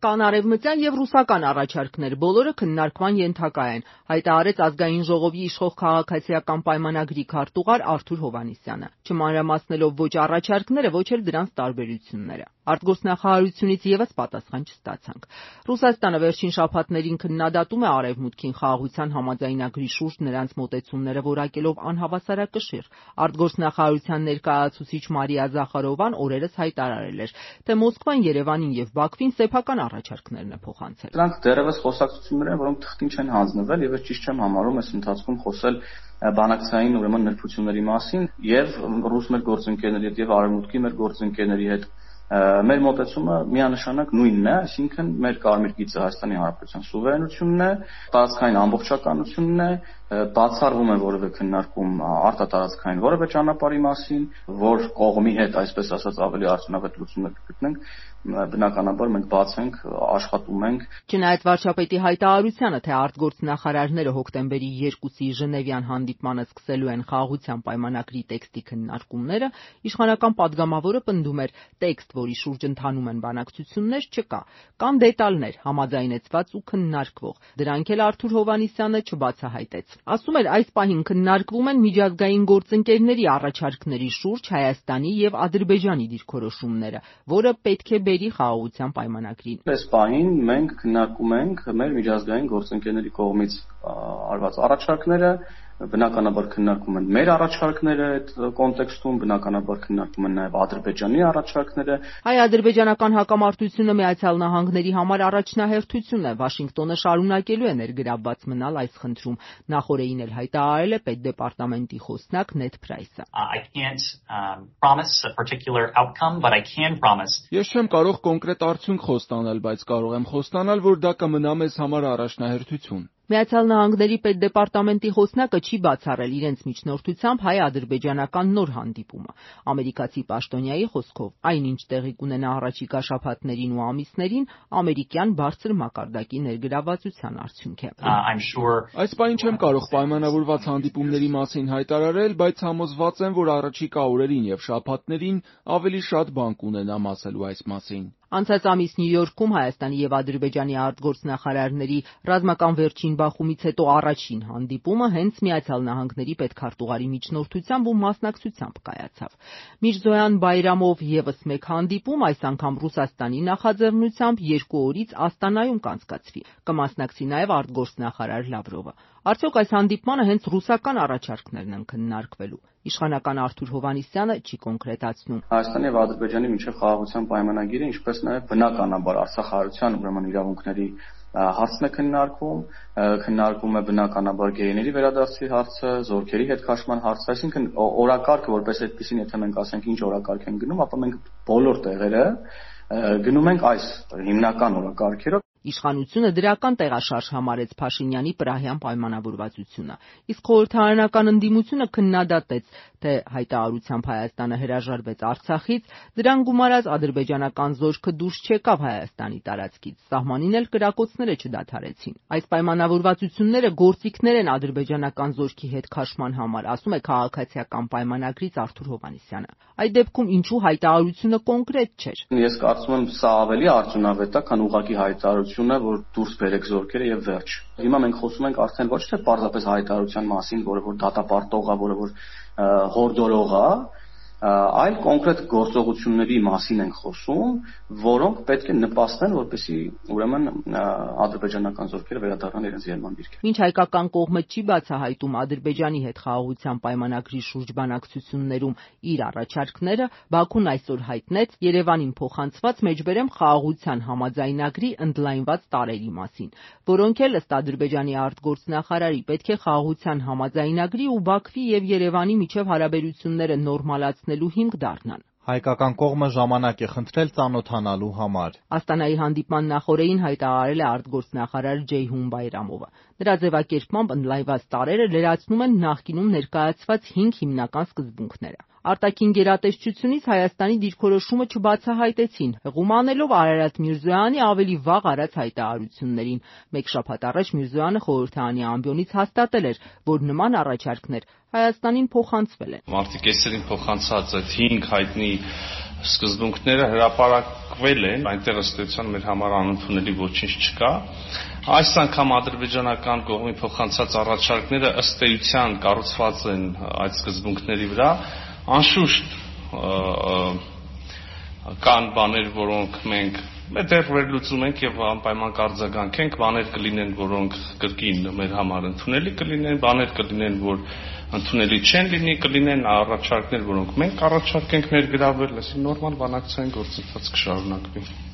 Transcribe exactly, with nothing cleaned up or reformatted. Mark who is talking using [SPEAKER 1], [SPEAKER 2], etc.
[SPEAKER 1] Կան արևմտյան եւ ռուսական առաջարկներ, բոլորը քննարկման ենթակա են, հայտարարեց Ազգային ժողովի իշխող քաղաքացիական պայմանագրի քարտուղար Արթուր Հովհաննիսյանը, չմանրամասնելով ոչ առաջարկները, ոչ էլ դրանց տարբերությունները։ Արտգործնախարարությունից եւս պատասխան չստացանք։ Ռուսաստանը վերջին շաբաթներին քննադատում է Արևմուտքին խաղաղության համաձայնագրի շուրջ նրանց մոտեցումները որակելով անհավասարակշիռ։ Արտգործնախարարության ներկայացուցիչ Մարիա Զախարովան օրերս հայտարարել էր, թե Մոսկվան Երևանին եւ Բաքվին սեփական առաջարկներն է փոխանցել։
[SPEAKER 2] Դրանք դեռևս խոսակցություններ են, որոնք թղթին չեն հանձնվել եւ ես ճիշտ չեմ համարում այս ընթացքում խոսել բանակցային ուրեմն նրբությունների մասին եւ ռուս մեր գործընկերների հետ եւ արևմուտքի մեր գործընկերների հետ մեր մոտեցումը միանշանակ նույնն է, այսինքն մեր կարմիր գիծը Հայաստանի Հանրապետության սուվերենությունն է, տարածքային ամբողջականությունն է, բացառվում է որևէ քննարկում արտատարածքային որևէ ճանապարհի մասին, որ կողմի հետ, այսպես ասած, ավելի արդյունավետ լուծումներ գտնենք, բնականաբար մենք բաց ենք, աշխատում ենք։
[SPEAKER 1] Չնայած վարչապետի հայտարարությանը, թե արտգործնախարարները հոկտեմբերի երկուսի Ժնևյան հանդիպմանը սկսելու են խաղաղության պայմանագրի տեքստի քննարկումները, իշխանական падգամավորը պնդում էր, տեքստ, որի շուրջ ընթանում են բանակցություններ, չկա։ Կան դետալներ, համաձայնեցված ու քննարկվող։ Դրանք էլ Արթուր Հովհաննիսյանը չբացահայտեց։ Ասում էր, այս պահին քննարկվում են միջազգային գործընկերների առաջարկների շուրջ Հայաստանի եւ Ադրբեջանի դիրքորոշումները, որը պետք է բերի խաղաղության պայմանագրին։
[SPEAKER 2] Այս պահին մենք քննարկում ենք մեր միջազգային գործընկերների կողմից արված առաջարկները, բնականաբար քննարկում են մեր առաջարկները այդ կոնտեքստում, բնականաբար քննարկում են նաև Ադրբեջանի առաջարկները։
[SPEAKER 1] Հայ-ադրբեջանական հակամարտությունը Միացյալ Նահանգների համար առաջնահերթություն է, Վաշինգտոնը շարունակելու է ներգրավված մնալ այս խնդրում, նախորդին էլ հայտարարել է Պետդեպարտամենտի խոսնակ Նեդ Փրայսը։
[SPEAKER 3] Ես չեմ կարող կոնկրետ արդյունք խոստանալ, բայց կարող եմ խոստանալ, որ դա կմնա մեզ համար առաջնահերթություն։
[SPEAKER 1] Միացյալ Նահանգների Պետդեպարտամենտի խոսնակը չի բացառել իրենց միջնորդությամբ հայ-ադրբեջանական նոր հանդիպումը։ Ամերիկացի պաշտոնյայի խոսքով, այնինչ տեղի կունենա առաջիկա շաբաթներին ու ամիսներին, ամերիկյան բարձր մակարդակի ներգրավվածության արդյունք է։
[SPEAKER 3] Այս պահին չեմ կարող պայմանավորված հանդիպումների մասին հայտարարել, բայց համոզված եմ, որ առաջիկա օրերին եւ շաբաթներին ավելի շատ բան կունենամ ասելու այս մասին։
[SPEAKER 1] Անցած ամիս Նյու Յորքում Հայաստանի եւ Ադրբեջանի արտգործնախարարների ռազմական վերջին բախումից հետո առաջին հանդիպումը հենց Միացյալ Նահանգների պետքարտուղարի միջնորդությամբ ու մասնակցությամբ կայացավ։ Միրզոյան Բայրամով եւս մեկ հանդիպում, այս անգամ Ռուսաստանի նախաձեռնությամբ երկու օրից Աստանայում կանցկացվի։ Կմասնակցի նաեւ արտգործնախարար Լավրովը։ Արդյոք այս հանդիպմանը հենց ռուսական առաջարկներն են քննարկվելու։ Իշխանական Արթուր Հովհաննիսյանը չի կոնկրետացնում։
[SPEAKER 2] Հայաստանի եւ Ադրբեջանի միջև խաղաղության պայմանագիրը, ինչպես նաեւ բնականաբար Արցախահայության ուրեմն իրավունքների հարցն է քննարկվում, քննարկվում է բնականաբար գերիների վերադարձի հարցը, զորքերի հետ քաշման հարցը, այսինքն օրակարգը որպես այդպեսին, եթե մենք ասենք ինչ օրակարգ են գնում, ապա մենք բոլոր տեղերը գնում ենք այս հիմնական օրակարգերով։
[SPEAKER 1] Իշխանությունը դրական տեղաշարժ համարեց Փաշինյանի Պրահյան պայմանավորվածությունը, իսկ խորհրդարանական ընդդիմությունը քննադատեց, թե հայտարարությամբ Հայաստանը հրաժարվեց Արցախից, դրան գումարած ադրբեջանական զորքը դուրս չեկավ Հայաստանի տարածքից, սահմանին էլ կրակոցները չդադարեցին։ Այս պայմանավորվածությունները գործիքներ են ադրբեջանական զորքի հետ քաշման համար, ասում է քաղաքացիական պայմանագրից Արթուր Հովհաննիսյանը։ Այդ դեպքում ինչու հայտարարությունը կոնկրետ չէր։
[SPEAKER 2] Ես կարծում եմ սա ավելի արդյունավետ է, քան ուղղակի հայտարարությունը, որ դուրս բերեք զորքերը եւ վերջ։ Հիմա մենք խոսում ենք արդեն ոչ թե պարզապես հայտարարության մասին, որը որ դատապարտող է, որը որ հորդորող է, այլ կոնկրետ գործողությունների մասին ենք խոսում, որոնք պետք է նպաստեն, որպեսզի ուրեմն ադրբեջանական զորքերը վերադառնան իրենց ելման դիրքեր։
[SPEAKER 1] Մինչ հայկական կողմը չի բացահայտում Ադրբեջանի հետ խաղաղության պայմանագրի շուրջ բանակցություններում իր առաջարկները, Բաքուն այսօր հայտնեց Երևանին փոխանցված մեջբերեմ խաղաղության համաձայնագրի ընդլայնված տարրերի մասին, որոնք էլ ըստ Ադրբեջանի արտգործնախարարի պետք է խաղաղության համաձայնագրի ու Բաքվի եւ Երևանի միջև հարաբերությունները նորմալացնելու հիմք դառնան։
[SPEAKER 4] Հայկական կողմը ժամանակ է խնդրել ծանոթանալու համար։
[SPEAKER 1] Աստանայի հանդիպման նախորդին հայտարարել է արտգործնախարար Ջեյհուն Բայրամովը։ Նրա ձևակերպմամբ ընդլայնված տարրերը լրացնում են նախկինում ներկայացված հինգ հիմնական սկզբունքները։ Արտաքին գերատեսչությունից Հայաստանի դիրքորոշումը չբացահայտեցին, հղում անելով Արարատ Միրզոյանի ավելի վաղ արած հայտարարություններին։ Մեկ շաբաթ առաջ Միրզոյանը խորհրդարանի ամբիոնից հաստատել էր, որ նման առաջարկներ Հայաստանին փոխանցվել են։
[SPEAKER 5] Մարտի կեսերին փոխանցած այդ հինգ հայտնի սկզբունքները հրապարակվել են, այնտեղ ըստ էության մեր համար անընդունելի ոչինչ չկա։ Այս անգամ ադրբեջանական կողմի փոխանցած առաջարկները ըստ էության կառուցված են այդ սկզբունքների վրա։ Անշուշտ կան բաներ, որոնք մենք դեռ վերլուծում ենք եւ անպայման կարձագանքենք, բաներ կլինեն, որոնք կրկին մեր համար ընդունելի կլինեն, բաներ կլինեն, որ ընդունելի չեն լինի, կլինեն առաջարկներ, որոնք մենք կառաջարկենք ներգրավել, այսինքն նորմալ բանակցային գործընթաց կշարունակվի։